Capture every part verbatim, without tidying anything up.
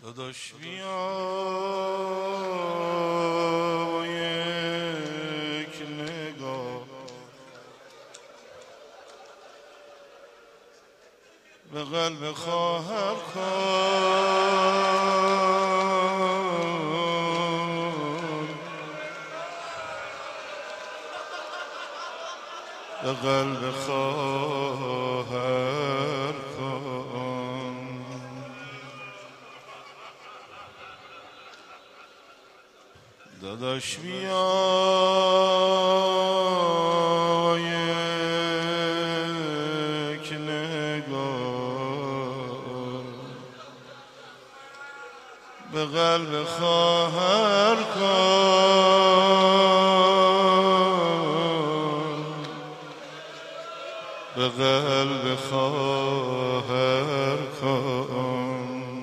داداش بیا با یک نگاه به قلب خواهر کن، به قلب خواهر کن. داداش بیا یک نگاه به قلب خواهر کن، به قلب خواهر کن.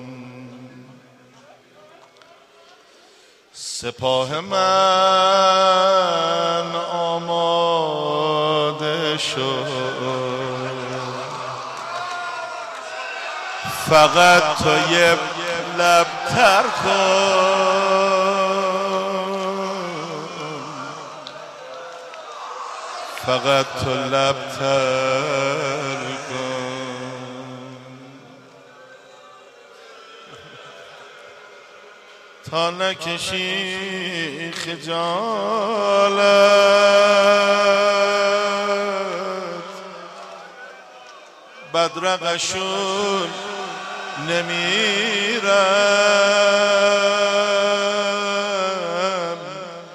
سپاه من آماده شد، فقط تو یه لب تر کن، فقط تو لب تر کن. تا نکشی خجالت بدرقشون نمیرم.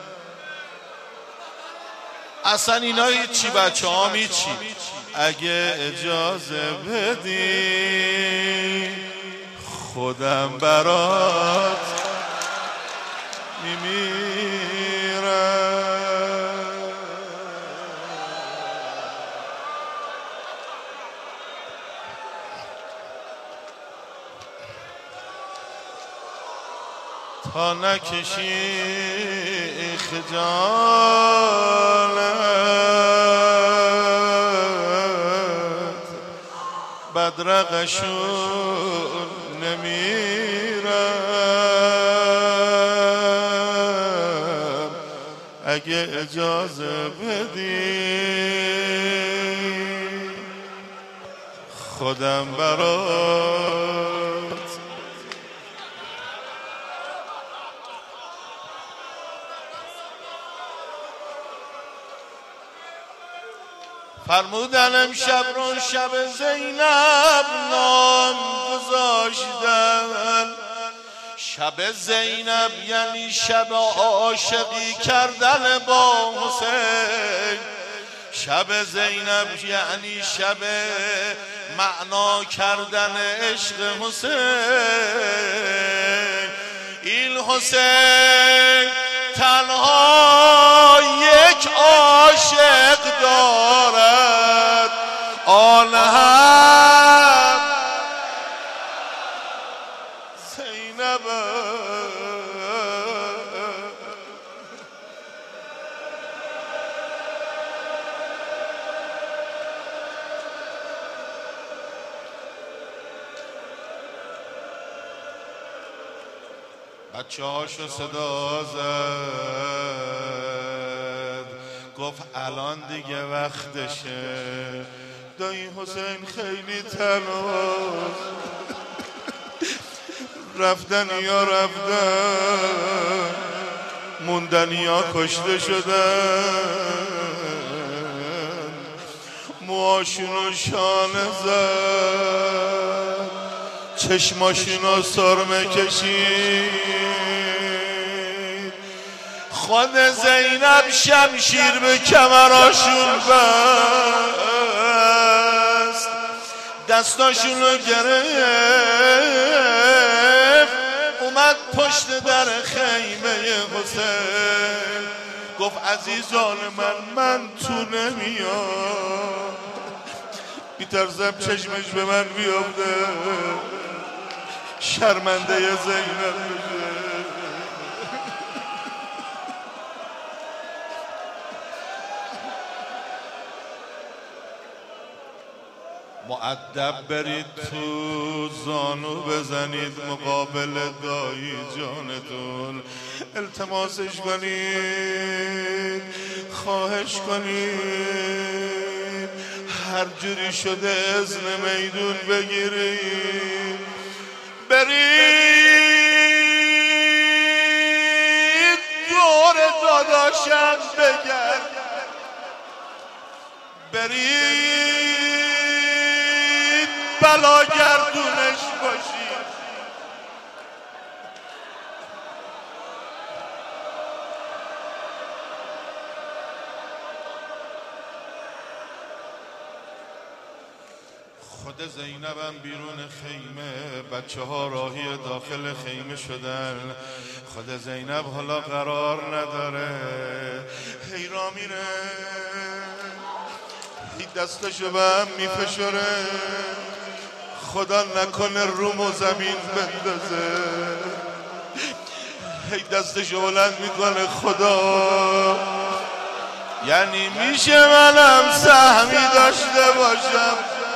اصلا اینا هیچی، بچه ها هیچی. اگه اجازه بدی خودم برات میمیرم. تا نکشی خجالت بدرقشون نمیرم. اگه اجازه بدی خودم برات فرمودن امشب رو شب زینب نام گذاشتن. شب زینب یعنی شب عاشقی کردن با حسین. شب زینب یعنی شب معنا کردن عشق حسین. این حسین تنها یک عاشق دارد، آن هم زینب. بچه هاشو صدا زد، گفت الان دیگه وقتشه. دایی حسین خیلی تنهاست، رفتن یا رفتن، موندن یا کشته شدن. موهاشونو شانه زد، چشماشونو سرمه کشید. خود زینب شمشیر به کمراشون بست، دستاشونو گرفت، اومد پشت در خیمه حسین. گفت عزیزان من من تو نمیام، میترسم چشمش به من بیفته، شرمنده زینب بشه. ادب برید تو زانو بزنید مقابل دایی جانتون، التماسش کنید، خواهش کنید، هر جوری شده اذن میدون بگیرید، برید دور داداشم بگرد، برید بلا گردونش باشید. خود زینبم بیرون خیمه، بچه ها راهی داخل خیمه شدن، خود زینب حالا قرار نداره، هی را میره، هی دستشو به هم میفشاره، خدا نکنه روم و زمین بندازه، هی دستشو بلند میکنه، خدا یعنی میشه منم سهمی داشته باشم.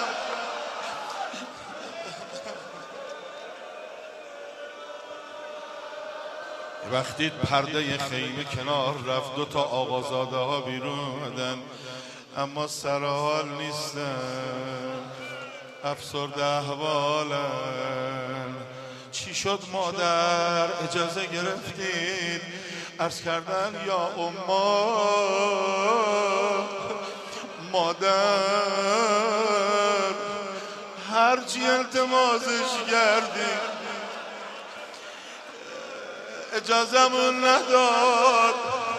وقتی پرده خیمه کنار رفت، دو تا آقازاده ها بیرون اومدن، اما سر حال نیستن، افسرده احوالن. چی شد مادر اجازه گرفتید؟ عرض کردن یا اما مادر هرچی التماسش کردید اجازمون نداد،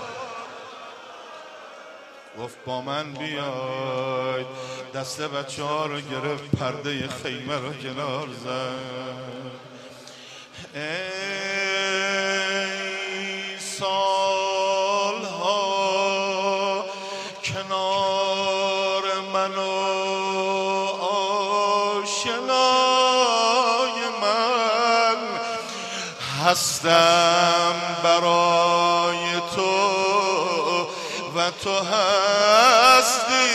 گفت با من بیاید، دست بچه ها رو گرفت، پرده خیمه رو کنار زد. ای سالها کنار من و آشنای من، هستم برای تو و تو هستی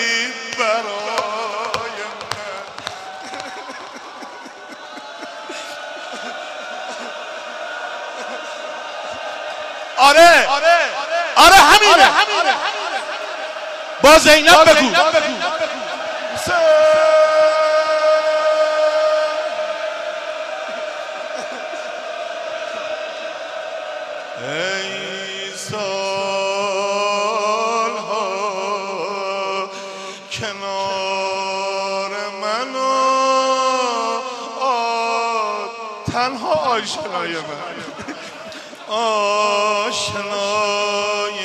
برای من. آره آره همینه، با زینب بگو ای سالها کنار من و تنها آشنای من، آشنای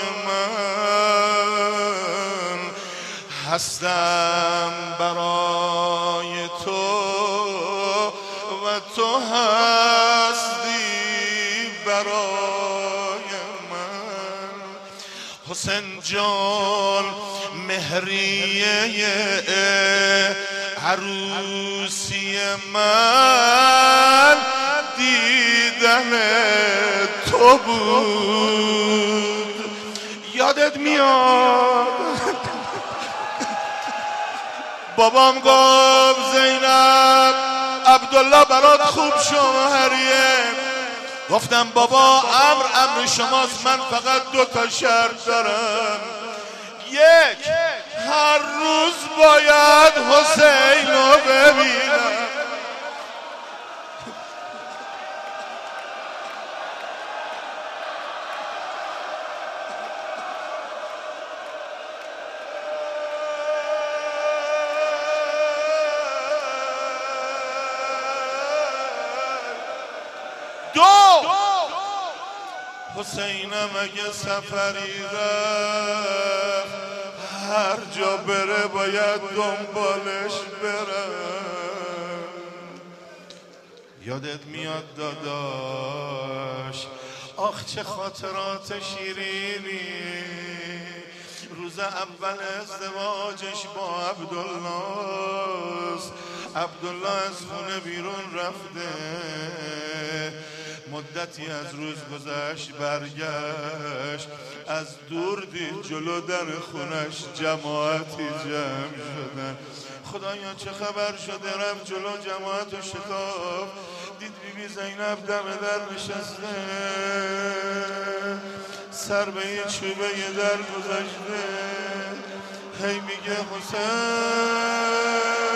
من، هستم برای تو و تو هستی برای من. حسین جان مهریه عروسی من دیدن تو بود، یادت میاد بابام گفت زینب عبدالله برات خوب شوهریه، گفتم بابا امر امر شماست، من فقط دو تا شرط دارم، یک هر روز باید حسین رو ببینم، دو حسینم اگه سفری رفت هر جا بره باید دنبالش برم. یادت میاد داداش آخ چه خاطرات شیرینی، روز اول ازدواجش با عبدالله، عبدالله از خونه بیرون رفته، مدتی از روز گذشت برگشت، از دور دید جلو در خونش جماعتی جمع شدن. خدایا چه خبر شده؟ رفت جلو جماعت و شکاف، دید بی بی زینب دم در نشسته، سر به یه چوبه یه در گذاشته، هی میگه حسین.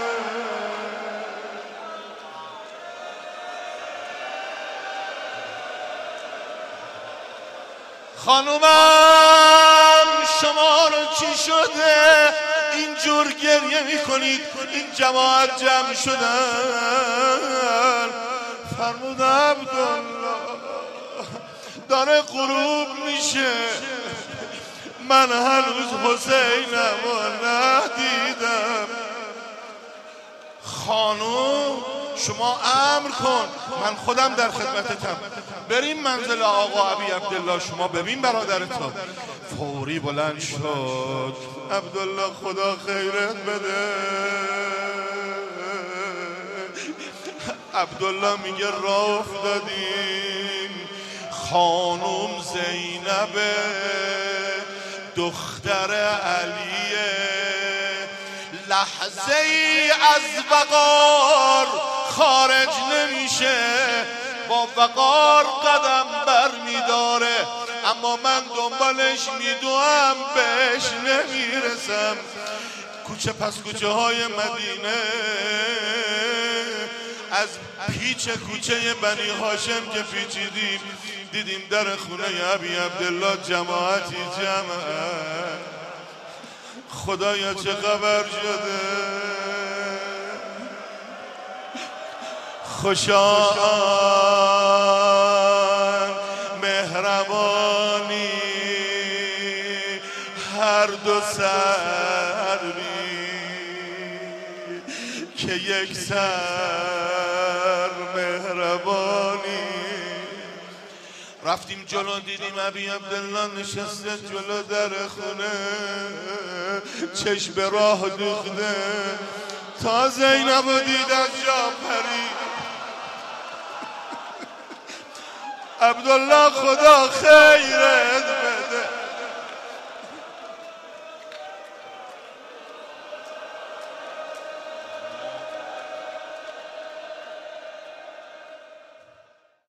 خانومم شما رو چی شده اینجور گریه میکنید؟ این جماعت جمع شدن. فرمود عبدالله داره غروب میشه، من هنوز حسینم و ندیدم. خانوم شما امر کن، من خودم در خدمتتم، بریم منزل آقا ابی عبدالله، شما ببین برادرتو. فوری بلند شد. عبدالله خدا خیرت بده. عبدالله میگه راه افتادیم، خانوم زینب دختر علیه، لحظه ای از وقار خارج نمیشه، با وقار قدم بر میداره، اما من دنبالش میدوم بهش نمیرسم. کوچه پس کوچه های مدینه، از پیچ کوچه بنی هاشم که پیچیدیم دیدیم در خونه ابی عبدالله جماعتی جمعه. خدایا چه خبر شده؟ خوشان مهربانی هر دو سر بی که یک سر مهربانی. رفتیم جلو دیدیم ابی عبدالله نشسته جلو در خونه، چشم به راه دوخته، تا زینب و دید از جا پرید. عبدالله خدا خیرت بده.